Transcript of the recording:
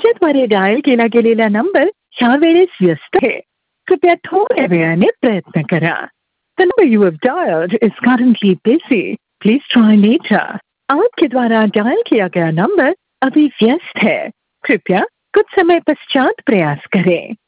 तुमच्या द्वारे डायल केला गेलेला नंबर ह्या वेळेस व्यस्त आहे. कृपया थोड्या वेळाने प्रयत्न करा. The number you have dialed is currently busy. Please try later. आपके द्वारा डायल किया गया नंबर अभी व्यस्त है. कृपया कुछ समय पश्चात प्रयास करें.